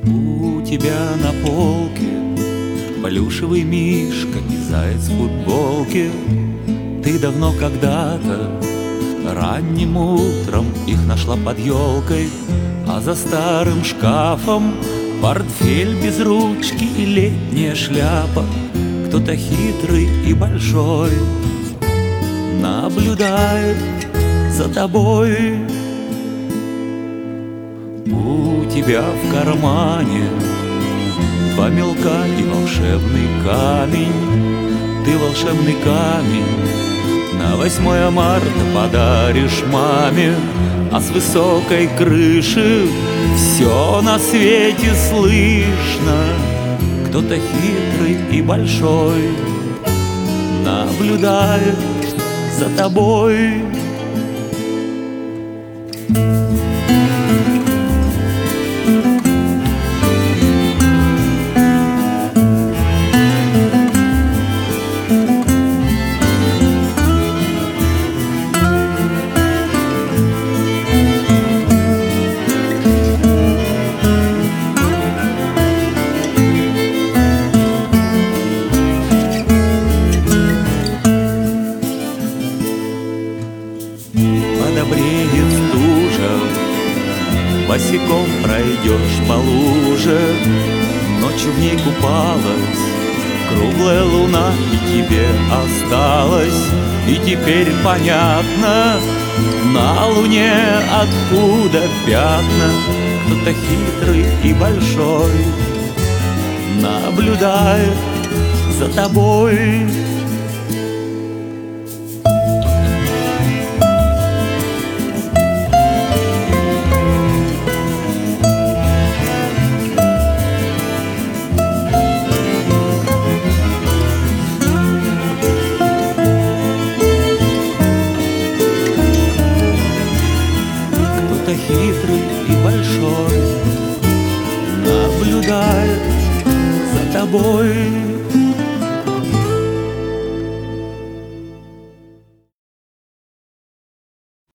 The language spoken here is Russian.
У тебя на полке плюшевый мишка и заяц в футболке. Ты давно когда-то ранним утром их нашла под елкой, а за старым шкафом портфель без ручки и летняя шляпа. Кто-то хитрый и большой наблюдает за тобой. У тебя в кармане два мелка и волшебный камень. Ты волшебный камень на 8 марта подаришь маме, а с высокой крыши все на свете слышно. Кто-то хитрый и большой наблюдает за тобой. Подобреет стужа, босиком пройдешь по луже. Ночью в ней купалась круглая луна, и тебе осталось. И теперь понятно, на луне откуда пятна. Кто-то хитрый и большой наблюдает за тобой. Кто-то хитрый и большой наблюдает за тобой.